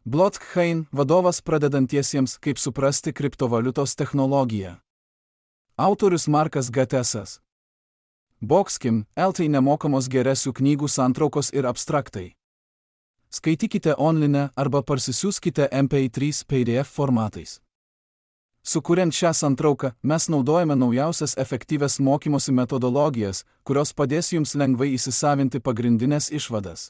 Blockchain vadovas pradedantiesiems, kaip suprasti kriptovaliutos technologiją. Autorius Markas Gatesas. Boxkim, LT nemokamos geresių knygų santraukos ir abstraktai. Skaitykite online arba parsisiųskite MP3 PDF formatais. Sukuriant šią santrauką, mes naudojame naujausias efektyvias mokymosi metodologijas, kurios padės jums lengvai įsisavinti pagrindinės išvadas.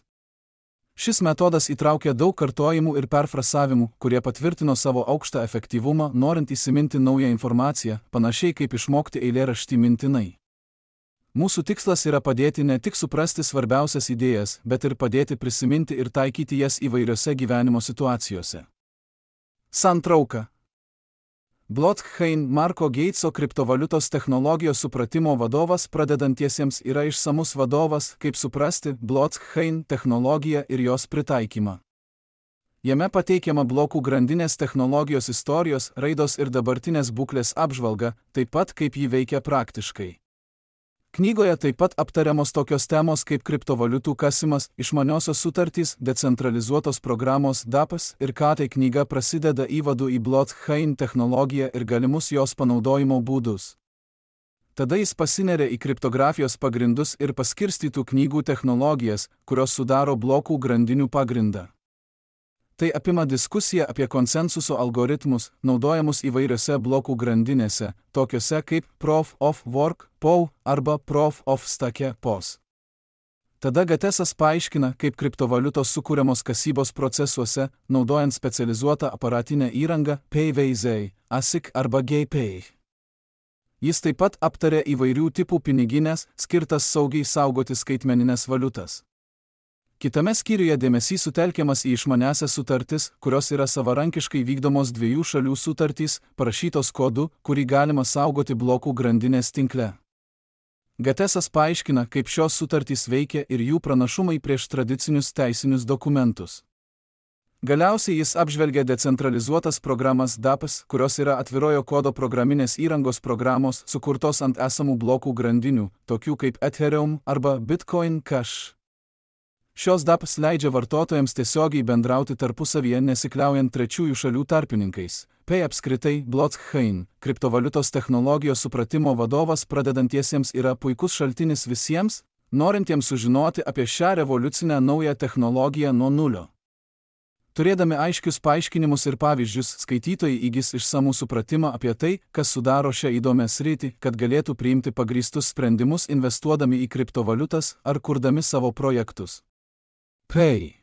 Šis metodas įtraukia daug kartojimų ir perfrasavimų, kurie patvirtino savo aukštą efektyvumą, norint įsiminti naują informaciją, panašiai kaip išmokti eilėraštį mintinai. Mūsų tikslas yra padėti ne tik suprasti svarbiausias idėjas, bet ir padėti prisiminti ir taikyti jas įvairiose gyvenimo situacijose. Santrauka. Blockchain Marko Gateso kriptovaliutos technologijos supratimo vadovas pradedantiesiems yra išsamus vadovas, kaip suprasti blockchain technologiją ir jos pritaikymą. Jame pateikiama blokų grandinės technologijos istorijos, raidos ir dabartinės būklės apžvalga, taip pat kaip ji veikia praktiškai. Knygoje taip pat aptariamos tokios temos kaip kriptovaliutų kasimas, išmaniosios sutartys, decentralizuotos programos DAppas ir ką tai knyga prasideda įvadu į blockchain technologiją ir galimus jos panaudojimo būdus. Tada jis pasineria į kriptografijos pagrindus ir paskirstytų knygų technologijas, kurios sudaro blokų grandinių pagrindą. Tai apima diskusiją apie konsensuso algoritmus, naudojamus įvairiose blokų grandinėse, tokiuose kaip Proof of Work, POW arba Proof of Stake, POS. Tada Gatesas paaiškina, kaip kriptovaliutos sukūriamos kasybos procesuose, naudojant specializuotą aparatinę įrangą PayVaizai, ASIC arba GPay. Jis taip pat aptarė įvairių tipų piniginės, skirtas saugiai saugoti skaitmeninės valiutas. Kitame skyriuje dėmesys sutelkiamas į išmaniąsias sutartis, kurios yra savarankiškai vykdomos dviejų šalių sutartys, parašytos kodu, kurį galima saugoti blokų grandinės tinkle. Gatesas paaiškina, kaip šios sutartys veikia ir jų pranašumai prieš tradicinius teisinius dokumentus. Galiausiai jis apžvelgia decentralizuotas programas DAppas, kurios yra atvirojo kodo programinės įrangos programos, sukurtos ant esamų blokų grandinių, tokių kaip Ethereum arba Bitcoin Cash. Šios DAppas leidžia vartotojams tiesiogiai bendrauti tarpusavyje nesikliaujant trečiųjų šalių tarpininkais. Pay apskritai, blockchain, kriptovaliutos technologijos supratimo vadovas pradedantiesiems yra puikus šaltinis visiems, norintiems sužinoti apie šią revoliucinę naują technologiją nuo nulio. Turėdami aiškius paaiškinimus ir pavyzdžius, skaitytojai įgis išsamų supratimą apie tai, kas sudaro šią įdomią sritį, kad galėtų priimti pagrįstus sprendimus investuodami į kriptovaliutas ar kurdami savo projektus. Pay.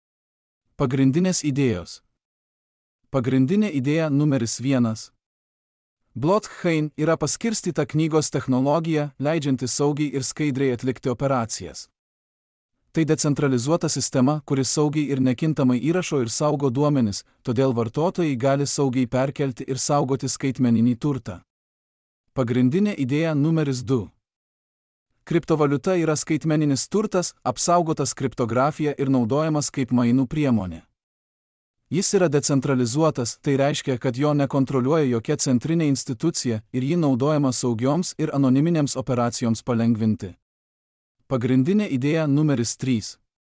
Pagrindinės idėjos. Pagrindinė idėja numeris 1. Blockchain yra paskirstyta knygos technologija, leidžianti saugiai ir skaidriai atlikti operacijas. Tai decentralizuota sistema, kuri saugiai ir nekintamai įrašo ir saugo duomenis, todėl vartotojai gali saugiai perkelti ir saugoti skaitmeninį turtą. Pagrindinė idėja numeris 2. Kriptovaliuta yra skaitmeninis turtas, apsaugotas kriptografija ir naudojamas kaip mainų priemonė. Jis yra decentralizuotas, tai reiškia, kad jo nekontroliuoja jokia centrinė institucija ir jį naudojama saugioms ir anoniminėms operacijoms palengvinti. Pagrindinė idėja numeris 3.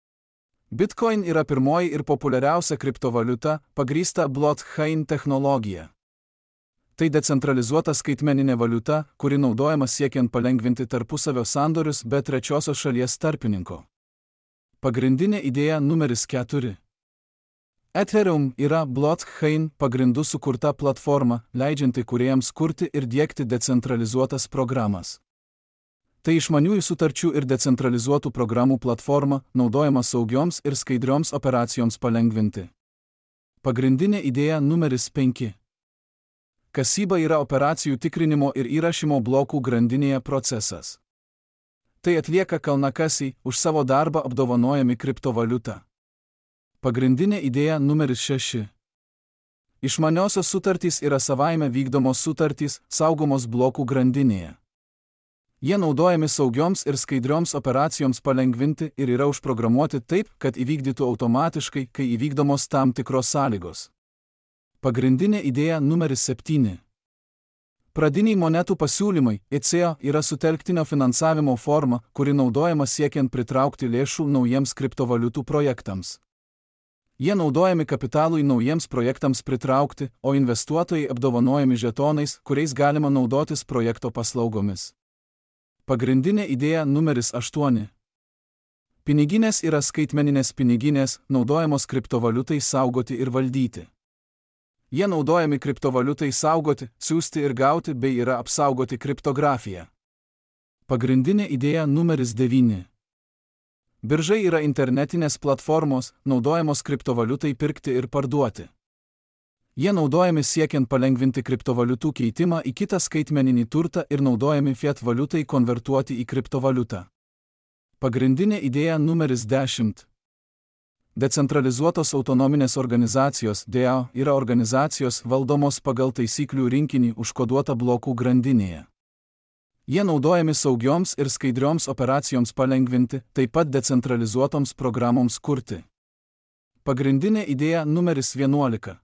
Bitcoin yra pirmoji ir populiariausia kriptovaliuta, pagrįsta blockchain technologija. Tai decentralizuota skaitmeninė valiuta, kuri naudojama siekiant palengvinti tarpusavio sandorius be trečiosios šalies tarpininko. Pagrindinė idėja numeris 4. Ethereum yra blockchain pagrindų sukurta platforma, leidžianti kūrėjams kurti ir diegti decentralizuotas programas. Tai išmaniųjų sutarčių ir decentralizuotų programų platforma, naudojama saugioms ir skaidrioms operacijoms palengvinti. Pagrindinė idėja numeris 5. Kasyba yra operacijų tikrinimo ir įrašymo blokų grandinėje procesas. Tai atlieka kalnakasiai, už savo darbą apdovanojami kriptovaliuta. Pagrindinė idėja numeris 6. Išmaniosios sutartys yra savaime vykdomos sutartys, saugomos blokų grandinėje. Jie naudojami saugioms ir skaidrioms operacijoms palengvinti ir yra užprogramuoti taip, kad įvykdytų automatiškai, kai įvykdomos tam tikros sąlygos. Pagrindinė idėja numeris 7. Pradiniai monetų pasiūlymai, ICO, yra sutelktinio finansavimo forma, kuri naudojama siekiant pritraukti lėšų naujiems kriptovaliutų projektams. Jie naudojami kapitalui naujiems projektams pritraukti, o investuotojai apdovanojami žetonais, kuriais galima naudotis projekto paslaugomis. Pagrindinė idėja numeris 8. Piniginės yra skaitmeninės piniginės, naudojamos kriptovaliutai saugoti ir valdyti. Jie naudojami kriptovaliutai saugoti, siųsti ir gauti bei yra apsaugoti kriptografija. Pagrindinė idėja numeris 9. Biržai yra internetinės platformos, naudojamos kriptovaliutai pirkti ir parduoti. Jie naudojami siekiant palengvinti kriptovaliutų keitimą į kitą skaitmeninį turtą ir naudojami fiat valiutai konvertuoti į kriptovaliutą. Pagrindinė idėja numeris 10. Decentralizuotos autonominės organizacijos (DAO) yra organizacijos valdomos pagal taisyklių rinkinį užkoduotą blokų grandinėje. Jie naudojami saugioms ir skaidrioms operacijoms palengvinti, taip pat decentralizuotoms programoms kurti. Pagrindinė idėja numeris 11.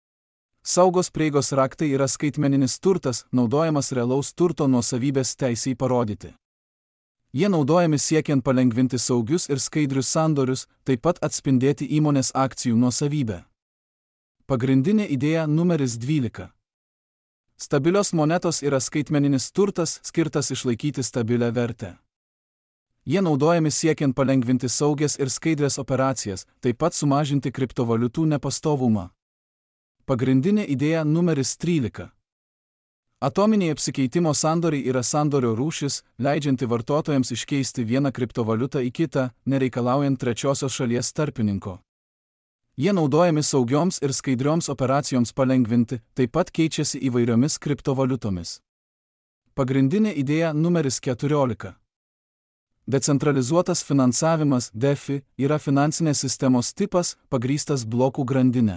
Saugos prieigos raktai yra skaitmeninis turtas, naudojamas realaus turto nuosavybės teisei parodyti. Jie naudojami siekiant palengvinti saugius ir skaidrius sandorius, taip pat atspindėti įmonės akcijų nuosavybę. Pagrindinė idėja numeris 12. Stabilios monetos yra skaitmeninis turtas, skirtas išlaikyti stabilią vertę. Jie naudojami siekiant palengvinti saugias ir skaidrias operacijas, taip pat sumažinti kriptovaliutų nepastovumą. Pagrindinė idėja numeris 13. Atominiai apsikeitimo sandoriai yra sandorio rūšis, leidžianti vartotojams iškeisti vieną kriptovaliutą į kitą, nereikalaujant trečiosios šalies tarpininko. Jie naudojami saugioms ir skaidrioms operacijoms palengvinti, taip pat keičiasi įvairiomis kriptovaliutomis. Pagrindinė idėja numeris 14. Decentralizuotas finansavimas (DeFi) yra finansinės sistemos tipas, pagrįstas blokų grandinė.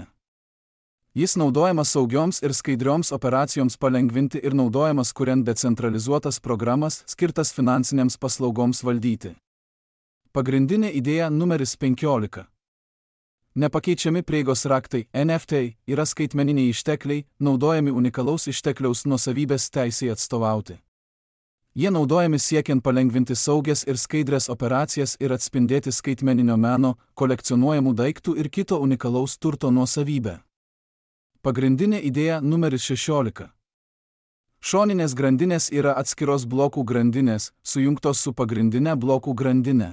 Jis naudojamas saugioms ir skaidrioms operacijoms palengvinti ir naudojamas kuriant decentralizuotas programas, skirtas finansinėms paslaugoms valdyti. Pagrindinė idėja numeris 15. Nepakeičiami prieigos raktai (NFT) yra skaitmeniniai ištekliai, naudojami unikalaus ištekliaus nuosavybės teisei atstovauti. Jie naudojami siekiant palengvinti saugias ir skaidrias operacijas ir atspindėti skaitmeninio meno, kolekcionuojamų daiktų ir kito unikalaus turto nuosavybę. Pagrindinė idėja numeris 16. Šoninės grandinės yra atskiros blokų grandinės, sujungtos su pagrindinė blokų grandinė.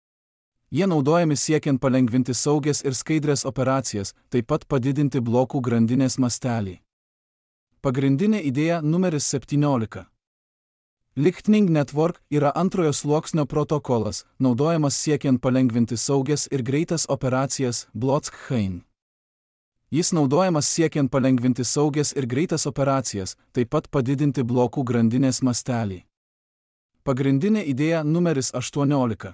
Jie naudojami siekiant palengvinti saugias ir skaidrias operacijas, taip pat padidinti blokų grandinės mastelį. Pagrindinė idėja numeris 17. Lightning Network yra antrojo sluoksnio protokolas, naudojamas siekiant palengvinti saugias ir greitas operacijas blockchain. Jis naudojamas siekiant palengvinti saugias ir greitas operacijas, taip pat padidinti blokų grandinės mastelį. Pagrindinė idėja numeris 18.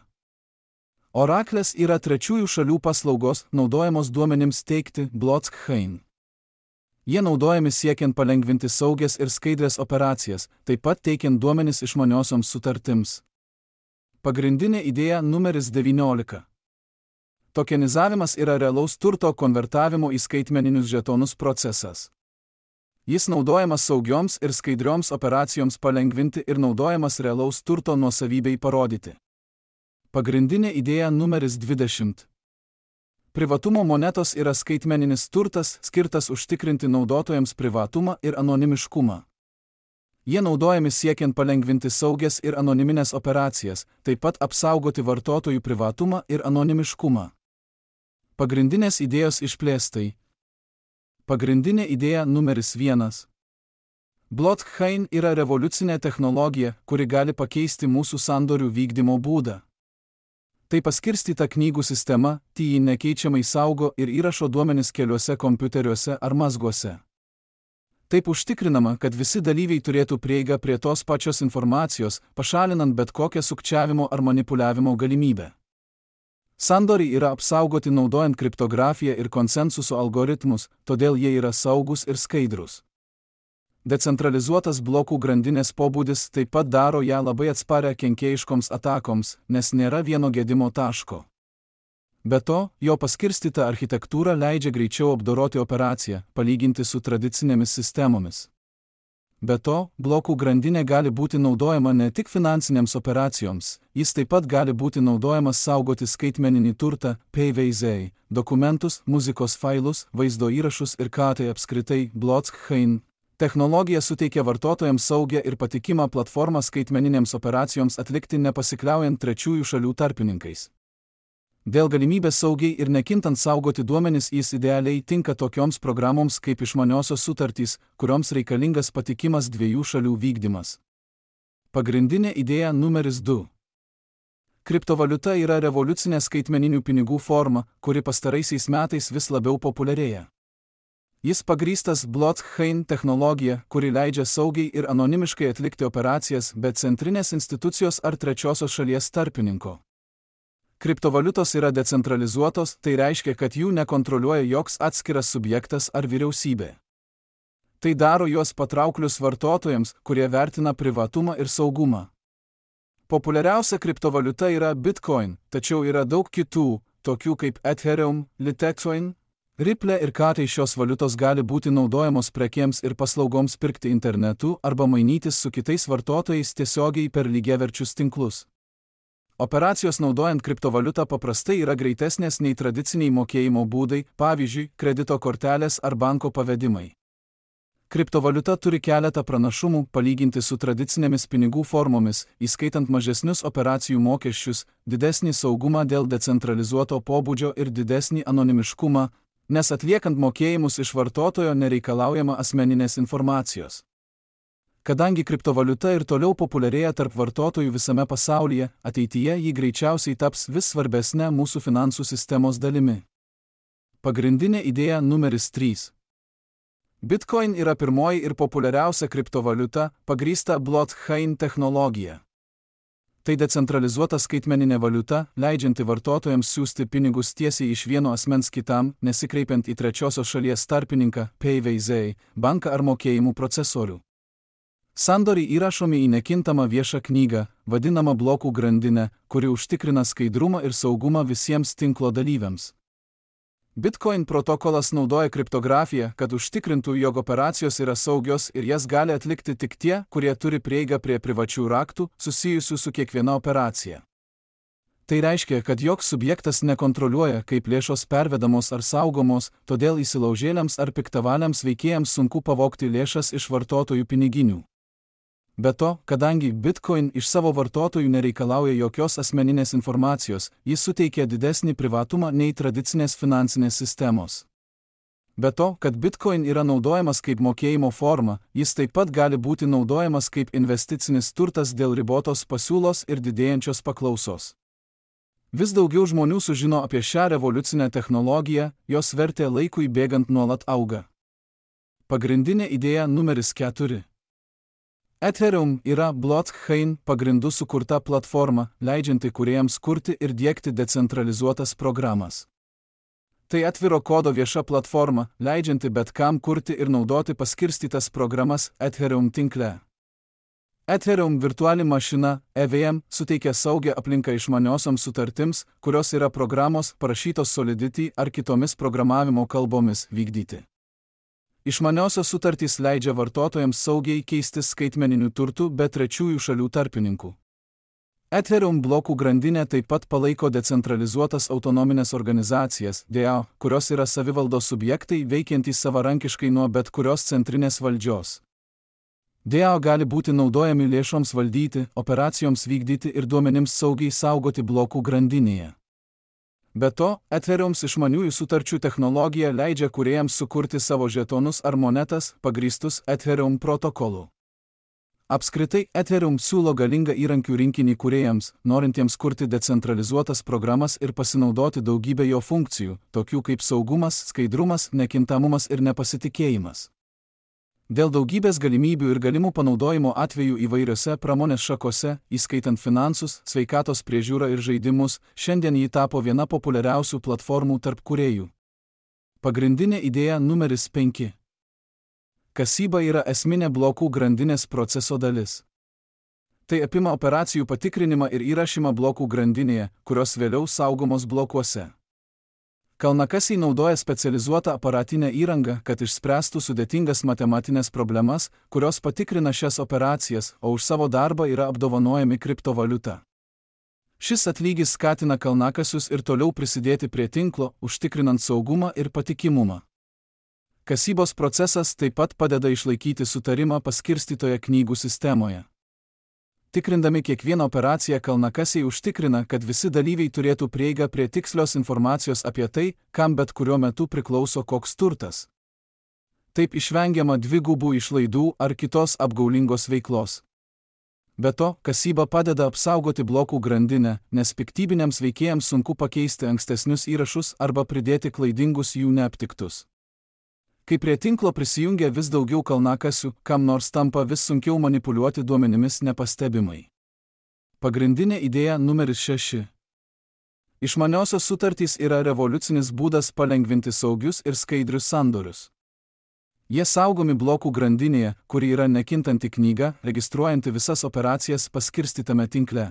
Oraklės yra trečiųjų šalių paslaugos, naudojamos duomenims teikti blockchain. Jie naudojami siekiant palengvinti saugias ir skaidrias operacijas, taip pat teikiant duomenis išmaniosioms sutartims. Pagrindinė idėja numeris 19. Tokenizavimas yra realaus turto konvertavimo į skaitmeninius žetonus procesas. Jis naudojamas saugioms ir skaidrioms operacijoms palengvinti ir naudojamas realaus turto nuosavybei parodyti. Pagrindinė idėja numeris 20. Privatumo monetos yra skaitmeninis turtas, skirtas užtikrinti naudotojams privatumą ir anonimiškumą. Jie naudojami siekiant palengvinti saugias ir anoniminės operacijas, taip pat apsaugoti vartotojų privatumą ir anonimiškumą. Pagrindinės idėjos išplėstai. Pagrindinė idėja numeris 1. Blockchain yra revoliucinė technologija, kuri gali pakeisti mūsų sandorių vykdymo būdą. Tai paskirstyta knygų sistema, ji nekeičiamai saugo ir įrašo duomenis keliuose kompiuteriuose ar mazguose. Taip užtikrinama, kad visi dalyviai turėtų prieigą prie tos pačios informacijos, pašalinant bet kokią sukčiavimo ar manipuliavimo galimybę. Sandoriai yra apsaugoti naudojant kriptografiją ir konsensuso algoritmus, todėl jie yra saugus ir skaidrus. Decentralizuotas blokų grandinės pobūdis taip pat daro ją labai atsparią kenkėjiškoms atakoms, nes nėra vieno gedimo taško. Be to, jo paskirstyta architektūra leidžia greičiau apdoroti operaciją, palyginti su tradicinėmis sistemomis. Be to, blokų grandinė gali būti naudojama ne tik finansinėms operacijoms, jis taip pat gali būti naudojamas saugoti skaitmeninį turtą, PVZ, dokumentus, muzikos failus, vaizdo įrašus ir ką tai apskritai blockchain. Technologija suteikia vartotojams saugią ir patikimą platformą skaitmeninėms operacijoms atlikti nepasikliaujant trečiųjų šalių tarpininkais. Dėl galimybės saugiai ir nekintant saugoti duomenis jis idealiai tinka tokioms programoms kaip išmaniosios sutartys, kurioms reikalingas patikimas dviejų šalių vykdymas. Pagrindinė idėja numeris 2. Kriptovaliuta yra revoliucinė skaitmeninių pinigų forma, kuri pastaraisiais metais vis labiau populiarėja. Jis pagrįstas blockchain technologija, kuri leidžia saugiai ir anonimiškai atlikti operacijas be centrinės institucijos ar trečiosios šalies tarpininko. Kriptovaliutos yra decentralizuotos, tai reiškia, kad jų nekontroliuoja joks atskiras subjektas ar vyriausybė. Tai daro juos patrauklius vartotojams, kurie vertina privatumą ir saugumą. Populiariausia kriptovaliuta yra Bitcoin, tačiau yra daug kitų, tokių kaip Ethereum, Litecoin, Ripple ir ką tai šios valiutos gali būti naudojamos prekėms ir paslaugoms pirkti internetu arba mainytis su kitais vartotojais tiesiogiai per lygiaverčius tinklus. Operacijos naudojant kriptovaliutą paprastai yra greitesnės nei tradiciniai mokėjimo būdai, pavyzdžiui, kredito kortelės ar banko pavedimai. Kriptovaliuta turi keletą pranašumų palyginti su tradicinėmis pinigų formomis, įskaitant mažesnius operacijų mokesčius, didesnį saugumą dėl decentralizuoto pobūdžio ir didesnį anonimiškumą, nes atliekant mokėjimus iš vartotojo nereikalaujama asmeninės informacijos. Kadangi kriptovaliuta ir toliau populiarėja tarp vartotojų visame pasaulyje, ateityje ji greičiausiai taps vis svarbesnė mūsų finansų sistemos dalimi. Pagrindinė idėja numeris 3. Bitcoin yra pirmoji ir populiariausia kriptovaliuta, pagrįsta blockchain technologija. Tai decentralizuota skaitmeninė valiuta, leidžianti vartotojams siųsti pinigus tiesiai iš vieno asmens kitam, nesikreipiant į trečiosios šalies tarpininką, PVZ, banką ar mokėjimų procesorių. Sandoriai įrašomi į nekintamą viešą knygą, vadinamą blokų grandinę, kuri užtikrina skaidrumą ir saugumą visiems tinklo dalyviams. Bitcoin protokolas naudoja kriptografiją, kad užtikrintų, jog operacijos yra saugios ir jas gali atlikti tik tie, kurie turi prieigą prie privačių raktų, susijusių su kiekviena operacija. Tai reiškia, kad joks subjektas nekontroliuoja, kaip lėšos pervedamos ar saugomos, todėl įsilaužėliams ar piktavaliams veikėjams sunku pavogti lėšas iš vartotojų piniginių. Be to, kadangi Bitcoin iš savo vartotojų nereikalauja jokios asmeninės informacijos, jis suteikia didesnį privatumą nei tradicinės finansinės sistemos. Be to, kad Bitcoin yra naudojamas kaip mokėjimo forma, jis taip pat gali būti naudojamas kaip investicinis turtas dėl ribotos pasiūlos ir didėjančios paklausos. Vis daugiau žmonių sužino apie šią revoliucinę technologiją, jos vertė laikui bėgant nuolat auga. Pagrindinė idėja numeris 4. Ethereum yra blockchain pagrindų sukurta platforma, leidžianti kūrėjams kurti ir diegti decentralizuotas programas. Tai atviro kodo vieša platforma, leidžianti bet kam kurti ir naudoti paskirstytas programas Ethereum tinkle. Ethereum virtuali mašina, EVM, suteikia saugią aplinką išmaniosioms sutartims, kurios yra programos parašytos Solidity ar kitomis programavimo kalbomis vykdyti. Išmaniosios sutartys leidžia vartotojams saugiai keistis skaitmeniniu turtu be trečiųjų šalių tarpininkų. Ethereum blokų grandinė taip pat palaiko decentralizuotas autonominės organizacijas, DAO, kurios yra savivaldos subjektai veikiantys savarankiškai nuo bet kurios centrinės valdžios. DAO gali būti naudojami lėšoms valdyti, operacijoms vykdyti ir duomenims saugiai saugoti blokų grandinėje. Be to, Ethereums išmaniųjų sutarčių technologija leidžia kūrėjams sukurti savo žetonus ar monetas, pagrįstus Ethereum protokolu. Apskritai, Ethereum siūlo galingą įrankių rinkinį kūrėjams, norintiems kurti decentralizuotas programas ir pasinaudoti daugybę jo funkcijų, tokių kaip saugumas, skaidrumas, nekintamumas ir nepasitikėjimas. Dėl daugybės galimybių ir galimų panaudojimo atvejų įvairiose pramonės šakose, įskaitant finansus, sveikatos priežiūrą ir žaidimus, šiandien ji tapo viena populiariausių platformų tarp kūrėjų. Pagrindinė idėja numeris 5. Kasyba yra esminė blokų grandinės proceso dalis. Tai apima operacijų patikrinimą ir įrašymą blokų grandinėje, kurios vėliau saugomos blokuose. Kalnakasiai naudoja specializuotą aparatinę įrangą, kad išspręstų sudėtingas matematinės problemas, kurios patikrina šias operacijas, o už savo darbą yra apdovanojami kriptovaliuta. Šis atlygis skatina kalnakasius ir toliau prisidėti prie tinklo, užtikrinant saugumą ir patikimumą. Kasybos procesas taip pat padeda išlaikyti sutarimą paskirstytoje knygų sistemoje. Tikrindami kiekvieną operaciją kalnakasiai užtikrina, kad visi dalyviai turėtų prieigą prie tikslios informacijos apie tai, kam bet kuriuo metu priklauso koks turtas. Taip išvengiama dvigubų išlaidų ar kitos apgaulingos veiklos. Be to, kasyba padeda apsaugoti blokų grandinę, nes piktybiniams veikėjams sunku pakeisti ankstesnius įrašus arba pridėti klaidingus jų neaptiktus. Kai prie tinklo prisijungia vis daugiau kalnakasių, kam nors tampa vis sunkiau manipuliuoti duomenimis nepastebimai. Pagrindinė idėja numeris 6. Išmaniosios sutartys yra revoliucinis būdas palengvinti saugius ir skaidrius sandorius. Jie saugomi blokų grandinėje, kuri yra nekintanti knyga, registruojanti visas operacijas paskirstytame tinkle.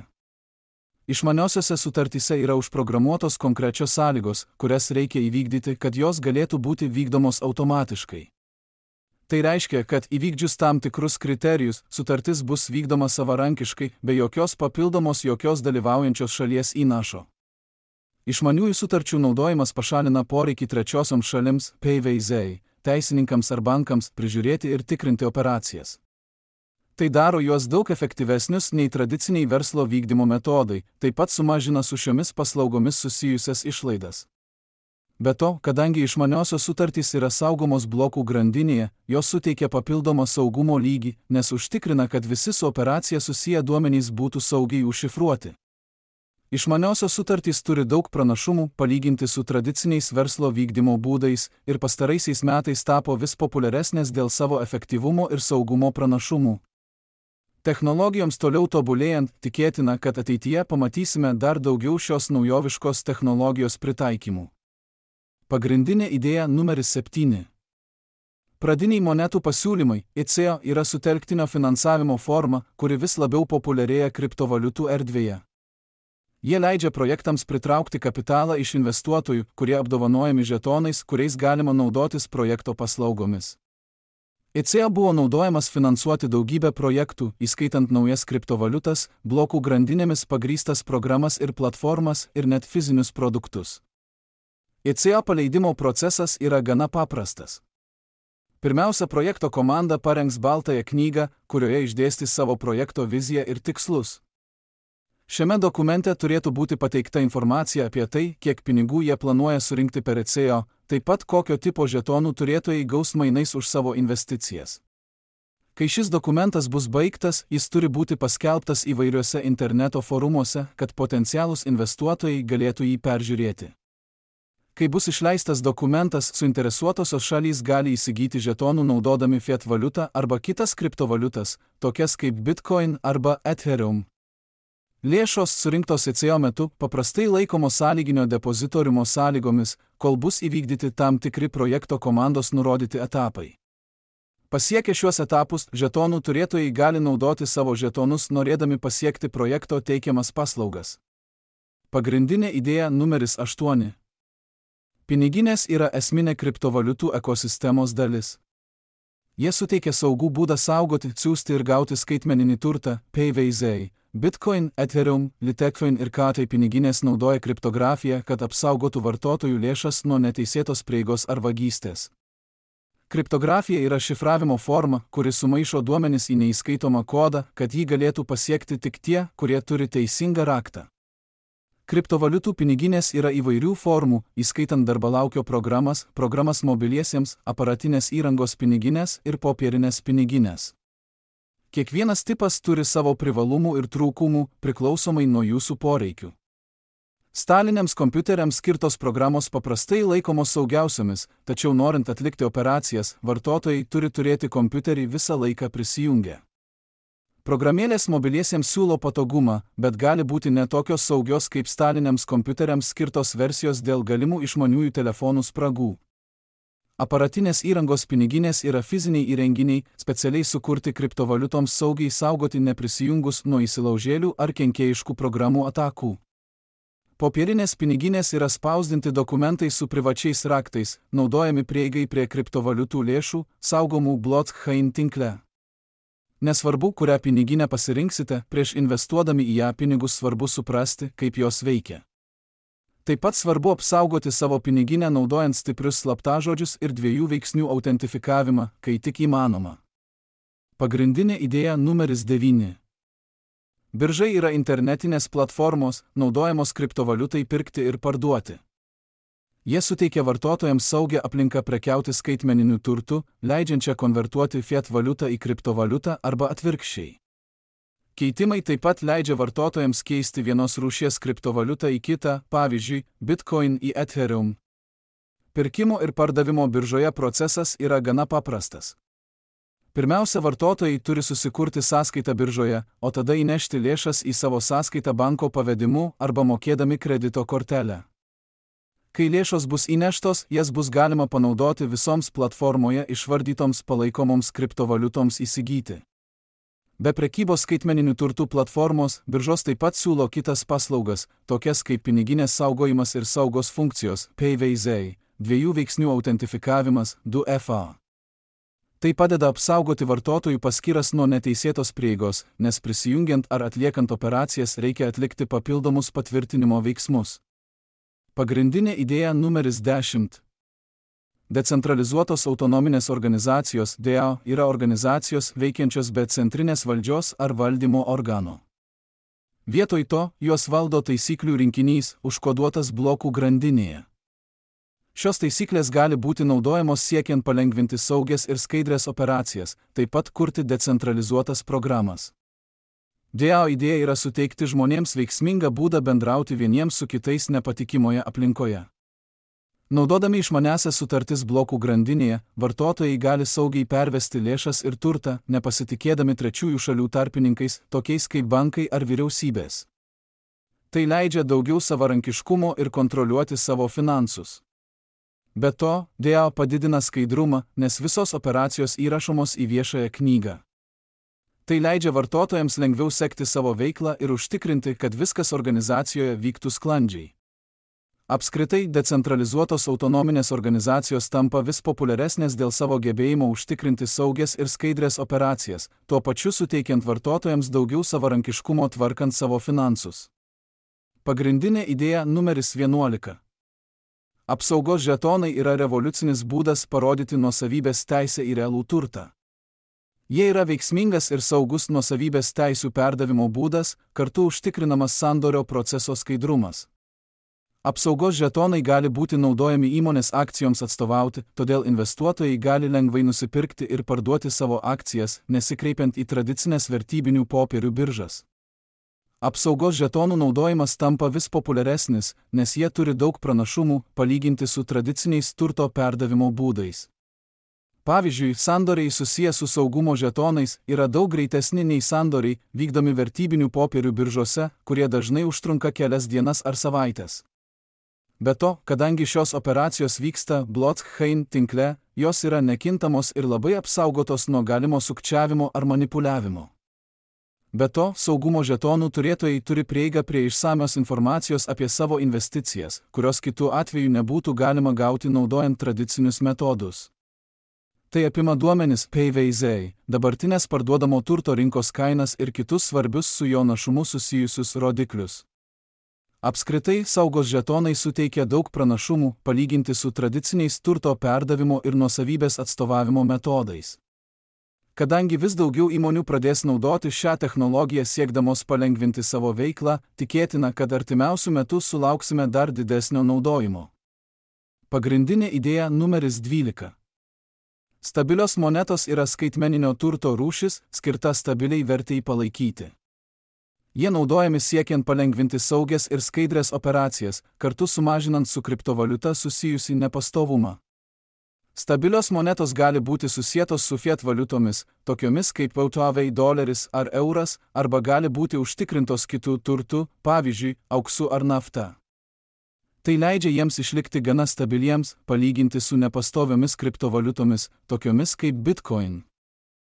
Išmaniosiose sutartyse yra užprogramuotos konkrečios sąlygos, kurias reikia įvykdyti, kad jos galėtų būti vykdomos automatiškai. Tai reiškia, kad įvykdžius tam tikrus kriterijus, sutartis bus vykdoma savarankiškai, be jokios papildomos jokios dalyvaujančios šalies įnašo. Išmaniųjų sutarčių naudojimas pašalina poreikį trečiosioms šalims, PVZ, teisininkams ar bankams prižiūrėti ir tikrinti operacijas. Tai daro juos daug efektyvesnius nei tradiciniai verslo vykdymo metodai, taip pat sumažina su šiomis paslaugomis susijusias išlaidas. Be to, kadangi išmaniosios sutartys yra saugomos blokų grandinėje, jos suteikia papildomą saugumo lygį, nes užtikrina, kad visi su operacija susiję duomenys būtų saugiai užšifruoti. Išmaniosios sutartys turi daug pranašumų palyginti su tradiciniais verslo vykdymo būdais ir pastaraisiais metais tapo vis populiaresnės dėl savo efektyvumo ir saugumo pranašumų. Technologijoms toliau tobulėjant, tikėtina, kad ateityje pamatysime dar daugiau šios naujoviškos technologijos pritaikymų. Pagrindinė idėja numeris 7. Pradiniai monetų pasiūlymai, ICO, yra sutelktinio finansavimo forma, kuri vis labiau populiarėja kriptovaliutų erdvėje. Jie leidžia projektams pritraukti kapitalą iš investuotojų, kurie apdovanojami žetonais, kuriais galima naudotis projekto paslaugomis. ICO buvo naudojamas finansuoti daugybę projektų, įskaitant naujas kriptovaliutas, blokų grandinėmis pagrįstas programas ir platformas ir net fizinius produktus. ICO paleidimo procesas yra gana paprastas. Pirmiausia, projekto komanda parengs baltąją knygą, kurioje išdėstys savo projekto viziją ir tikslus. Šiame dokumente turėtų būti pateikta informacija apie tai, kiek pinigų jie planuoja surinkti per ICO, taip pat kokio tipo žetonų turėtojai gaus mainais už savo investicijas. Kai šis dokumentas bus baigtas, jis turi būti paskelbtas įvairiuose interneto forumuose, kad potencialūs investuotojai galėtų jį peržiūrėti. Kai bus išleistas dokumentas, suinteresuotosios šalys gali įsigyti žetonų naudodami fiat valiutą arba kitas kriptovaliutas, tokias kaip Bitcoin arba Ethereum. Lėšos surinktos ICO metu paprastai laikomos sąlyginio depozitoriumo sąlygomis, kol bus įvykdyti tam tikri projekto komandos nurodyti etapai. Pasiekę šiuos etapus, žetonų turėtojai gali naudoti savo žetonus norėdami pasiekti projekto teikiamas paslaugas. Pagrindinė idėja numeris 8. Piniginės yra esminė kriptovaliutų ekosistemos dalis. Jie suteikia saugų būdą saugoti, siųsti ir gauti skaitmeninį turtą, PVZ. Bitcoin, Ethereum, Litecoin ir Katai piniginės naudoja kriptografiją, kad apsaugotų vartotojų lėšas nuo neteisėtos prieigos ar vagystės. Kriptografija yra šifravimo forma, kuri sumaišo duomenis į neįskaitomą kodą, kad jį galėtų pasiekti tik tie, kurie turi teisingą raktą. Kriptovaliutų piniginės yra įvairių formų, įskaitant darbalaukio programas mobiliesiems, aparatinės įrangos piniginės ir popierinės piniginės. Kiekvienas tipas turi savo privalumų ir trūkumų, priklausomai nuo jūsų poreikių. Staliniams kompiuteriams skirtos programos paprastai laikomos saugiausiomis, tačiau norint atlikti operacijas, vartotojai turi turėti kompiuterį visą laiką prisijungę. Programėlės mobiliesiems siūlo patogumą, bet gali būti netokios saugios kaip staliniams kompiuteriams skirtos versijos dėl galimų išmaniųjų telefonų spragų. Aparatinės įrangos piniginės yra fiziniai įrenginiai, specialiai sukurti kriptovaliutoms saugiai saugoti neprisijungus nuo įsilaužėlių ar kenkėjiškų programų atakų. Popierinės piniginės yra spausdinti dokumentai su privačiais raktais, naudojami prieigai prie kriptovaliutų lėšų, saugomų blockchain tinkle. Nesvarbu, kurią piniginę pasirinksite, prieš investuodami į ją pinigus svarbu suprasti, kaip jos veikia. Taip pat svarbu apsaugoti savo piniginę naudojant stiprius slaptažodžius ir 2 veiksnių autentifikavimą, kai tik įmanoma. Pagrindinė idėja numeris 9. Biržai yra internetinės platformos, naudojamos kriptovaliutai pirkti ir parduoti. Jie suteikia vartotojams saugią aplinką prekiauti skaitmeniniu turtu, leidžiančią konvertuoti fiat valiutą į kriptovaliutą arba atvirkščiai. Keitimai taip pat leidžia vartotojams keisti vienos rūšies kriptovaliutą į kitą, pavyzdžiui, Bitcoin į Ethereum. Pirkimo ir pardavimo biržoje procesas yra gana paprastas. Pirmiausia, vartotojai turi susikurti sąskaitą biržoje, o tada įnešti lėšas į savo sąskaitą banko pavedimu arba mokėdami kredito kortelę. Kai lėšos bus įneštos, jas bus galima panaudoti visoms platformoje išvardytoms palaikomoms kriptovaliutoms įsigyti. Be prekybos skaitmeninių turtų platformos, biržos taip pat siūlo kitas paslaugas, tokias kaip piniginės saugojimas ir saugos funkcijos, PayVZ, 2 veiksnių autentifikavimas, 2FA. Tai padeda apsaugoti vartotojų paskyras nuo neteisėtos prieigos, nes prisijungiant ar atliekant operacijas reikia atlikti papildomus patvirtinimo veiksmus. Pagrindinė idėja numeris 10. Decentralizuotos autonominės organizacijos (DAO) yra organizacijos veikiančios be centrinės valdžios ar valdymo organo. Vietoj to, juos valdo taisyklių rinkinys, užkoduotas blokų grandinėje. Šios taisyklės gali būti naudojamos siekiant palengvinti saugias ir skaidrias operacijas, taip pat kurti decentralizuotas programas. DAO idėja yra suteikti žmonėms veiksmingą būdą bendrauti vieniems su kitais nepatikimoje aplinkoje. Naudodami išmaniąsias sutartis blokų grandinėje, vartotojai gali saugiai pervesti lėšas ir turtą, nepasitikėdami trečiųjų šalių tarpininkais, tokiais kaip bankai ar vyriausybės. Tai leidžia daugiau savarankiškumo ir kontroliuoti savo finansus. Be to, DAO padidina skaidrumą, nes visos operacijos įrašomos į viešąją knygą. Tai leidžia vartotojams lengviau sekti savo veiklą ir užtikrinti, kad viskas organizacijoje vyktų sklandžiai. Apskritai, decentralizuotos autonominės organizacijos tampa vis populiaresnės dėl savo gebėjimo užtikrinti saugias ir skaidrias operacijas, tuo pačiu suteikiant vartotojams daugiau savarankiškumo tvarkant savo finansus. Pagrindinė idėja numeris 11. Apsaugos žetonai yra revoliucinis būdas parodyti nuosavybės teisę į realų turtą. Jie yra veiksmingas ir saugus nuosavybės teisių perdavimo būdas, kartu užtikrinamas sandorio proceso skaidrumas. Apsaugos žetonai gali būti naudojami įmonės akcijoms atstovauti, todėl investuotojai gali lengvai nusipirkti ir parduoti savo akcijas, nesikreipiant į tradicinės vertybinių popierių biržas. Apsaugos žetonų naudojimas tampa vis populiaresnis, nes jie turi daug pranašumų, palyginti su tradiciniais turto perdavimo būdais. Pavyzdžiui, sandoriai susiję su saugumo žetonais yra daug greitesni nei sandoriai, vykdomi vertybinių popierių biržose, kurie dažnai užtrunka kelias dienas ar savaitės. Be to, kadangi šios operacijos vyksta blockchain tinkle, jos yra nekintamos ir labai apsaugotos nuo galimo sukčiavimo ar manipuliavimo. Be to, saugumo žetonų turėtojai turi prieigą prie išsamios informacijos apie savo investicijas, kurios kitu atveju nebūtų galima gauti naudojant tradicinius metodus. Tai apima duomenis PayVZ, dabartinės parduodamo turto rinkos kainas ir kitus svarbius su jo našumu susijusius rodiklius. Apskritai, saugos žetonai suteikia daug pranašumų, palyginti su tradiciniais turto perdavimo ir nuosavybės atstovavimo metodais. Kadangi vis daugiau įmonių pradės naudoti šią technologiją siekdamos palengvinti savo veiklą, tikėtina, kad artimiausiu metu sulauksime dar didesnio naudojimo. Pagrindinė idėja numeris 12. Stabilios monetos yra skaitmeninio turto rūšis, skirta stabiliai vertei palaikyti. Jie naudojami siekiant palengvinti saugias ir skaidrias operacijas, kartu sumažinant su kriptovaliuta susijusį nepastovumą. Stabilios monetos gali būti susietos su fiat valiutomis, tokiomis kaip JAV doleris ar euras, arba gali būti užtikrintos kitų turtų, pavyzdžiui, auksu ar nafta. Tai leidžia jiems išlikti gana stabiliems, palyginti su nepastoviomis kriptovaliutomis, tokiomis kaip Bitcoin.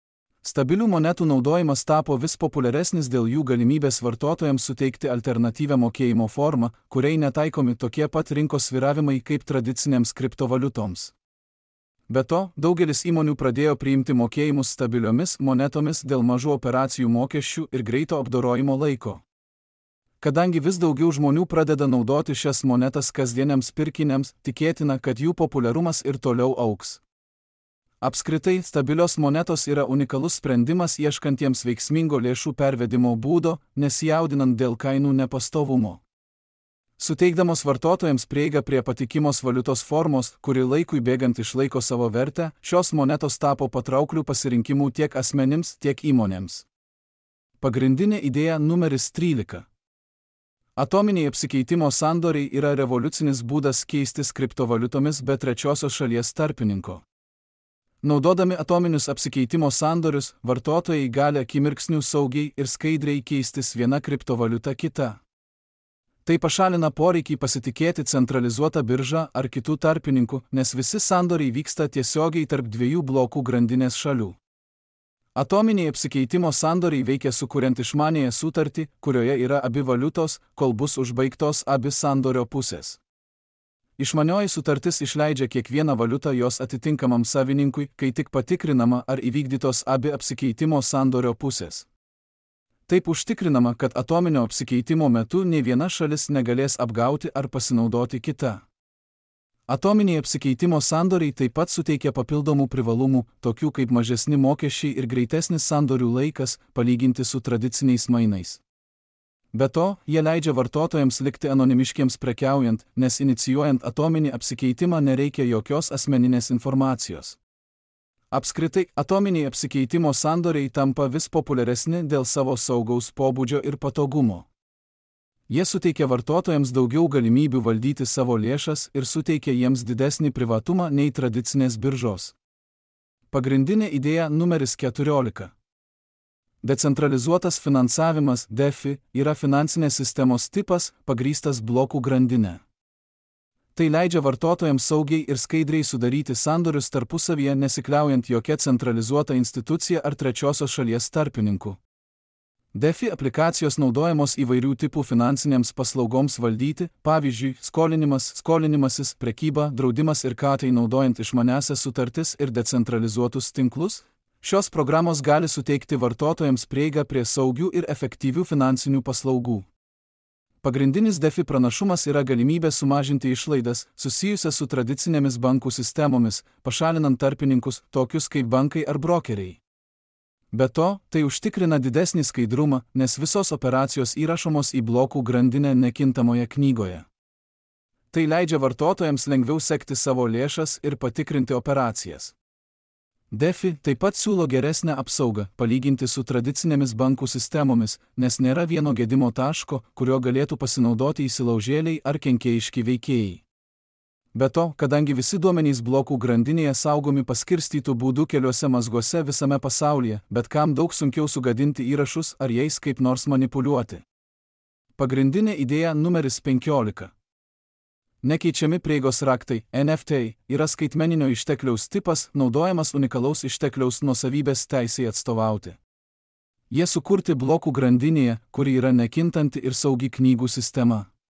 Stabilių monetų naudojimas tapo vis populiaresnis dėl jų galimybės vartotojams suteikti alternatyvią mokėjimo formą, kuriai netaikomi tokie pat rinkos svyravimai kaip tradicinėms kriptovaliutoms. Be to, daugelis įmonių pradėjo priimti mokėjimus stabiliomis monetomis dėl mažų operacijų mokesčių ir greito apdorojimo laiko. Kadangi vis daugiau žmonių pradeda naudoti šias monetas kasdieniams pirkiniams, tikėtina, kad jų populiarumas ir toliau augs. Apskritai, stabilios monetos yra unikalus sprendimas ieškantiems veiksmingo lėšų pervedimo būdo, nesijaudinant dėl kainų nepastovumo. Suteikdamos vartotojams prieigą prie patikimos valiutos formos, kuri laikui bėgant išlaiko savo vertę, šios monetos tapo patrauklių pasirinkimų tiek asmenims, tiek įmonėms. Pagrindinė idėja numeris 13. Atominiai apsikeitimo sandoriai yra revoliucinis būdas keistis kriptovaliutomis be trečiosios šalies tarpininko. Naudodami atominius apsikeitimo sandorius, vartotojai gali akimirksniu saugiai ir skaidriai keistis viena kriptovaliuta kita. Tai pašalina poreikį pasitikėti centralizuotą biržą ar kitų tarpininkų, nes visi sandoriai vyksta tiesiogiai tarp dviejų blokų grandinės šalių. Atominiai apsikeitimo sandoriai veikia sukuriant išmaniąją sutartį, kurioje yra abi valiutos, kol bus užbaigtos abi sandorio pusės. Išmanioji sutartis išleidžia kiekvieną valiutą jos atitinkamam savininkui, kai tik patikrinama, ar įvykdytos abi apsikeitimo sandorio pusės. Taip užtikrinama, kad atominio apsikeitimo metu nei viena šalis negalės apgauti ar pasinaudoti kita. Atominiai apsikeitimo sandoriai taip pat suteikia papildomų privalumų, tokių kaip mažesni mokesčiai ir greitesnis sandorių laikas, palyginti su tradiciniais mainais. Be to, jie leidžia vartotojams likti anonimiškiems prekiaujant, nes inicijuojant atominį apsikeitimą nereikia jokios asmeninės informacijos. Apskritai, atominiai apsikeitimo sandoriai tampa vis populiaresni dėl savo saugaus pobūdžio ir patogumo. Jie suteikia vartotojams daugiau galimybių valdyti savo lėšas ir suteikia jiems didesnį privatumą nei tradicinės biržos. Pagrindinė idėja numeris 14. Decentralizuotas finansavimas DeFi yra finansinės sistemos tipas, pagrįstas blokų grandinė. Tai leidžia vartotojams saugiai ir skaidriai sudaryti sandorius tarpusavyje nesikliaujant jokia centralizuota institucija ar trečiosios šalies tarpininku. DeFi aplikacijos naudojamos įvairių tipų finansinėms paslaugoms valdyti, pavyzdžiui, skolinimasis, prekyba, draudimas ir katai naudojant išmaniąsias sutartis ir decentralizuotus tinklus. Šios programos gali suteikti vartotojams prieigą prie saugių ir efektyvių finansinių paslaugų. Pagrindinis DeFi pranašumas yra galimybė sumažinti išlaidas, susijusias su tradicinėmis bankų sistemomis, pašalinant tarpininkus, tokius kaip bankai ar brokeriai. Be to, tai užtikrina didesnį skaidrumą, nes visos operacijos įrašomos į blokų grandinę nekintamoje knygoje. Tai leidžia vartotojams lengviau sekti savo lėšas ir patikrinti operacijas. DeFi taip pat siūlo geresnę apsaugą, palyginti su tradicinėmis bankų sistemomis, nes nėra vieno gedimo taško, kurio galėtų pasinaudoti įsilaužėliai ar kenkėjiški veikėjai. Be to, kadangi visi duomenys blokų grandinėje saugomi paskirstytų būdų keliuose mazguose visame pasaulyje, bet kam daug sunkiau sugadinti įrašus ar jais kaip nors manipuliuoti. Pagrindinė idėja numeris 15. Nekeičiami prieigos raktai, NFT, yra skaitmeninio ištekliaus tipas, naudojamas unikalaus ištekliaus nuosavybės teisei atstovauti. Jie sukurti blokų grandinėje, kuri yra nekintanti ir saugi knygų sistema.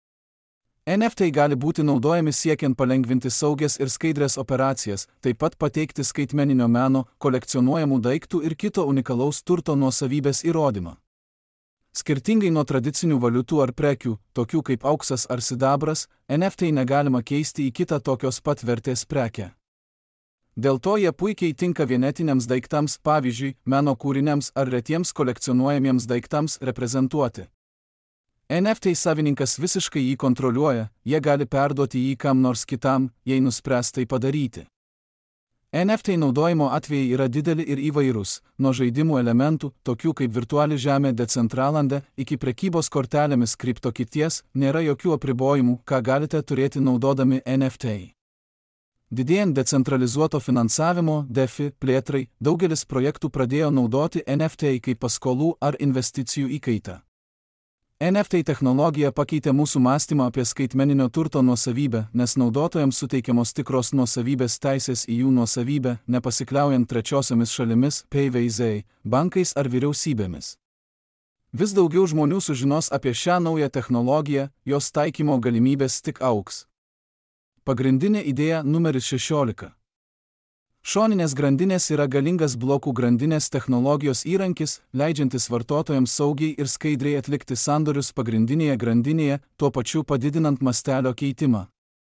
NFT gali būti naudojami siekiant palengvinti saugias ir skaidrias operacijas, taip pat pateikti skaitmeninio meno, kolekcionuojamų daiktų ir kito unikalaus turto nuosavybės įrodymą. Skirtingai nuo tradicinių valiutų ar prekių, tokių kaip auksas ar sidabras, NFT negalima keisti į kitą tokios pat vertės prekę. Dėl to jie puikiai tinka vienetiniams daiktams, pavyzdžiui, meno kūriniams ar retiems kolekcionuojamiems daiktams reprezentuoti. NFT savininkas visiškai jį kontroliuoja, jie gali perduoti jį kam nors kitam, jei nuspręs tai padaryti. NFT naudojimo atvejai yra dideli ir įvairūs, nuo žaidimų elementų, tokių kaip virtuali žemė Decentralande, iki prekybos kortelėmis CryptoKitties, nėra jokių apribojimų, ką galite turėti naudodami NFT. Didėjant decentralizuoto finansavimo, DeFi, plėtrai, daugelis projektų pradėjo naudoti NFT kaip paskolų ar investicijų įkaitą. NFT technologija pakeitė mūsų mąstymą apie skaitmeninio turto nuosavybę, nes naudotojams suteikiamos tikros nuosavybės teisės į jų nuosavybę, nepasikliaujant trečiosiomis šalimis, PVZ, bankais ar vyriausybėmis. Vis daugiau žmonių sužinos apie šią naują technologiją, jos taikymo galimybės tik augs. Pagrindinė idėja numeris 16. Šoninės grandinės yra galingas blokų grandinės technologijos įrankis, leidžiantis vartotojams saugiai ir skaidriai atlikti sandorius pagrindinėje grandinėje, tuo pačiu padidinant mastelio keitimą.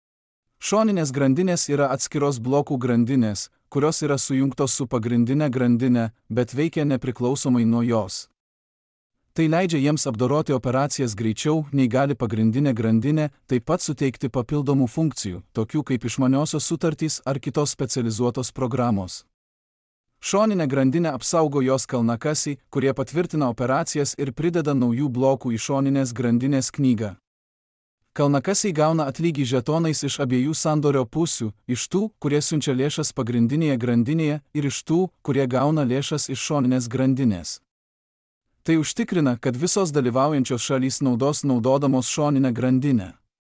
Šoninės grandinės yra atskiros blokų grandinės, kurios yra sujungtos su pagrindinė grandinė, bet veikia nepriklausomai nuo jos. Tai leidžia jiems apdoroti operacijas greičiau, nei gali pagrindinė grandinė, taip pat suteikti papildomų funkcijų, tokių kaip išmaniosios sutartys ar kitos specializuotos programos. Šoninė grandinė apsaugo jos kalnakasiai, kurie patvirtina operacijas ir prideda naujų blokų į šoninės grandinės knygą. Kalnakasiai gauna atlygį žetonais iš abiejų sandorio pusių, iš tų, kurie siunčia lėšas pagrindinėje grandinėje, ir iš tų, kurie gauna lėšas iš šoninės grandinės. Tai užtikrina, kad visos dalyvaujančios šalys naudodamos šoninę grandinę.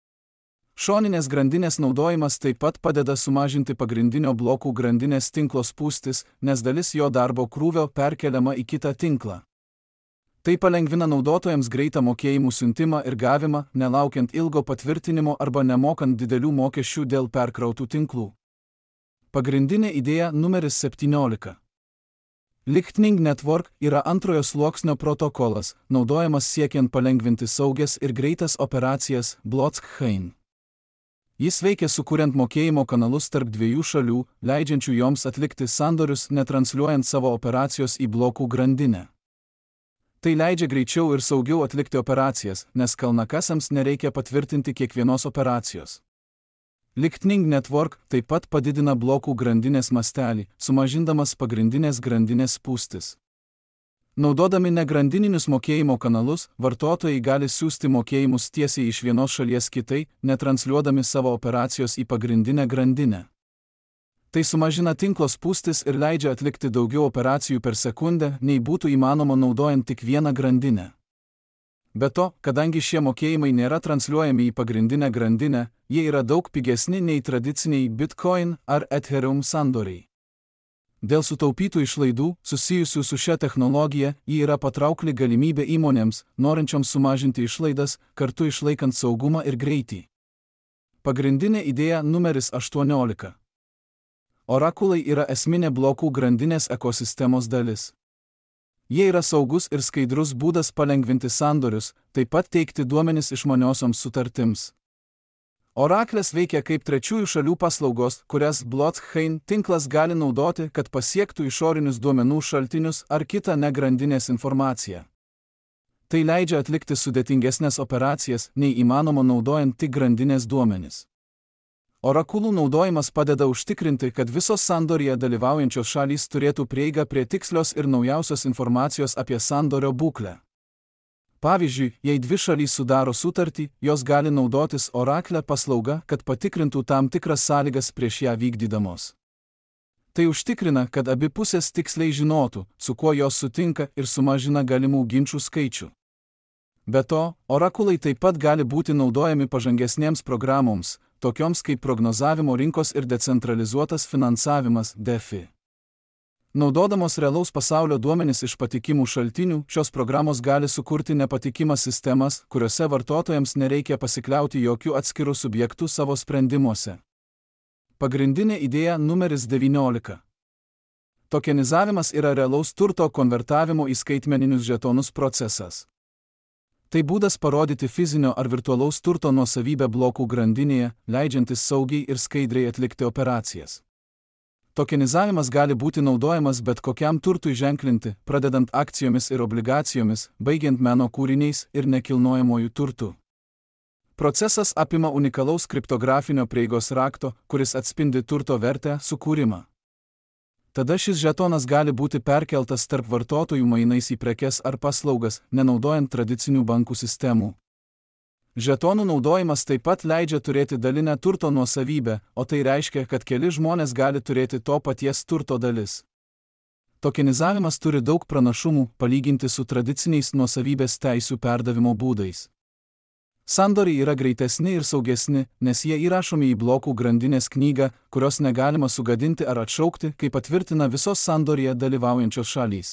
Šoninės grandinės naudojimas taip pat padeda sumažinti pagrindinio blokų grandinės tinklo spūstis, nes dalis jo darbo krūvio perkeliama į kitą tinklą. Tai palengvina naudotojams greitą mokėjimų siuntimą ir gavimą, nelaukiant ilgo patvirtinimo arba nemokant didelių mokesčių dėl perkrautų tinklų. Pagrindinė idėja numeris 17. Lightning Network yra antrojo sluoksnio protokolas, naudojamas siekiant palengvinti saugias ir greitas operacijas blockchain. Jis veikia sukuriant mokėjimo kanalus tarp dviejų šalių, leidžiančių joms atlikti sandorius netransliuojant savo operacijos į blokų grandinę. Tai leidžia greičiau ir saugiau atlikti operacijas, nes kalnakasiams nereikia patvirtinti kiekvienos operacijos. Lightning Network taip pat padidina blokų grandinės mastelį, sumažindamas pagrindinės grandinės spūstis. Naudodami negrandininius mokėjimo kanalus, vartotojai gali siųsti mokėjimus tiesiai iš vienos šalies kitai, netransliuodami savo operacijos į pagrindinę grandinę. Tai sumažina tinklo spūstis ir leidžia atlikti daugiau operacijų per sekundę, nei būtų įmanoma naudojant tik vieną grandinę. Be to, kadangi šie mokėjimai nėra transliuojami į pagrindinę grandinę, jie yra daug pigesni nei tradiciniai Bitcoin ar Ethereum sandoriai. Dėl sutaupytų išlaidų, susijusių su šia technologija, ji yra patraukli galimybė įmonėms, norinčioms sumažinti išlaidas, kartu išlaikant saugumą ir greitį. Pagrindinė idėja numeris 18. Orakulai yra esminė blokų grandinės ekosistemos dalis. Jie yra saugus ir skaidrus būdas palengvinti sandorius, taip pat teikti duomenis išmaniosioms sutartims. Oraklės veikia kaip trečiųjų šalių paslaugos, kurias blockchain tinklas gali naudoti, kad pasiektų išorinius duomenų šaltinius ar kitą negrandinės informaciją. Tai leidžia atlikti sudėtingesnės operacijas, nei įmanoma naudojant tik grandinės duomenis. Orakulų naudojimas padeda užtikrinti, kad visos sandorėje dalyvaujančios šalys turėtų prieigą prie tikslios ir naujausios informacijos apie sandorio būklę. Pavyzdžiui, jei dvi šalys sudaro sutartį, jos gali naudotis oraklę paslaugą, kad patikrintų tam tikras sąlygas prieš ją vykdydamos. Tai užtikrina, kad abi pusės tiksliai žinotų, su kuo jos sutinka ir sumažina galimų ginčų skaičių. Be to, orakulai taip pat gali būti naudojami pažangesnėms programoms, tokioms kaip prognozavimo rinkos ir decentralizuotas finansavimas DeFi. Naudodamos realaus pasaulio duomenis iš patikimų šaltinių, šios programos gali sukurti nepatikimas sistemas, kuriuose vartotojams nereikia pasikliauti jokių atskirų subjektų savo sprendimuose. Pagrindinė idėja numeris 19. Tokenizavimas yra realaus turto konvertavimo į skaitmeninius žetonus procesas. Tai būdas parodyti fizinio ar virtualaus turto nuosavybę blokų grandinėje, leidžiantis saugiai ir skaidriai atlikti operacijas. Tokenizavimas gali būti naudojamas bet kokiam turtui ženklinti, pradedant akcijomis ir obligacijomis, baigiant meno kūriniais ir nekilnojamuoju turtu. Procesas apima unikalaus kriptografinio prieigos rakto, kuris atspindi turto vertę, sukūrimą. Tada šis žetonas gali būti perkeltas tarp vartotojų mainais į prekes ar paslaugas, nenaudojant tradicinių bankų sistemų. Žetonų naudojimas taip pat leidžia turėti dalinę turto nuosavybę, o tai reiškia, kad keli žmonės gali turėti to paties turto dalis. Tokenizavimas turi daug pranašumų palyginti su tradiciniais nuosavybės teisių perdavimo būdais. Sandoriai yra greitesni ir saugesni, nes jie įrašomi į blokų grandinės knygą, kurios negalima sugadinti ar atšaukti, kaip patvirtina visos sandorėje dalyvaujančios šalys.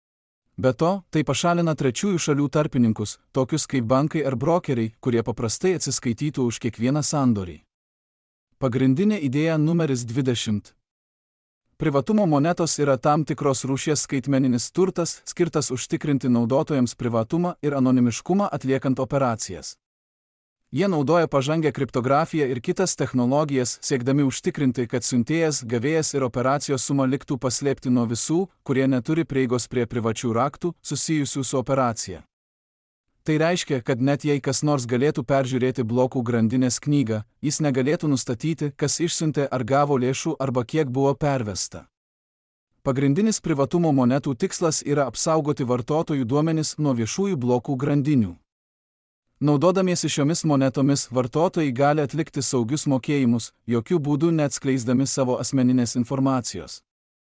Be to, tai pašalina trečiųjų šalių tarpininkus, tokius kaip bankai ar brokeriai, kurie paprastai atsiskaitytų už kiekvieną sandorį. Pagrindinė idėja numeris 20. Privatumo monetos yra tam tikros rūšies skaitmeninis turtas, skirtas užtikrinti naudotojams privatumą ir anonimiškumą atliekant operacijas. Jie naudoja pažangę kriptografiją ir kitas technologijas, siekdami užtikrinti, kad siuntėjas, gavėjas ir operacijos suma liktų paslėpti nuo visų, kurie neturi prieigos prie privačių raktų, susijusių su operacija. Tai reiškia, kad net jei kas nors galėtų peržiūrėti blokų grandinės knygą, jis negalėtų nustatyti, kas išsiuntė ar gavo lėšų arba kiek buvo pervesta. Pagrindinis privatumo monetų tikslas yra apsaugoti vartotojų duomenis nuo viešųjų blokų grandinių. Naudodamiesi šiomis monetomis, vartotojai gali atlikti saugius mokėjimus, jokių būdų neatskleisdami savo asmeninės informacijos.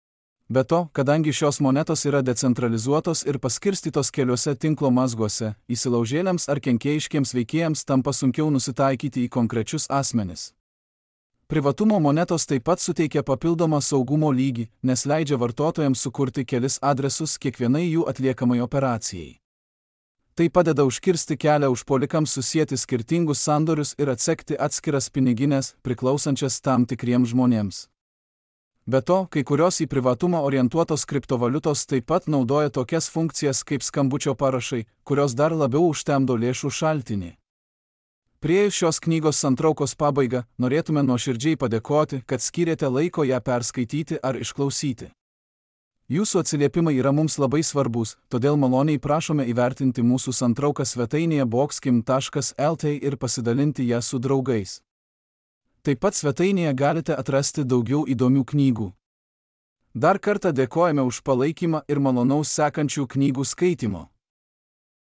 Be to, kadangi šios monetos yra decentralizuotos ir paskirstytos keliuose tinklo mazguose, įsilaužėliams ar kenkėjiškiems veikėjams tampa sunkiau nusitaikyti į konkrečius asmenis. Privatumo monetos taip pat suteikia papildomą saugumo lygį, nes leidžia vartotojams sukurti kelis adresus kiekvienai jų atliekamai operacijai. Tai padeda užkirsti kelią užpuolikams susieti skirtingus sandorius ir atsekti atskiras piniginės, priklausančias tam tikriems žmonėms. Be to, kai kurios į privatumą orientuotos kriptovaliutos taip pat naudoja tokias funkcijas kaip skambučio parašai, kurios dar labiau užtemdo lėšų šaltinį. Priėjus šios knygos santraukos pabaigą, norėtume nuoširdžiai padėkoti, kad skyrėte laiko ją perskaityti ar išklausyti. Jūsų atsiliepimai yra mums labai svarbus, todėl maloniai prašome įvertinti mūsų santrauką svetainėje boxkim.lt ir pasidalinti ją su draugais. Taip pat svetainėje galite atrasti daugiau įdomių knygų. Dar kartą dėkojame už palaikymą ir malonaus sekančių knygų skaitimo.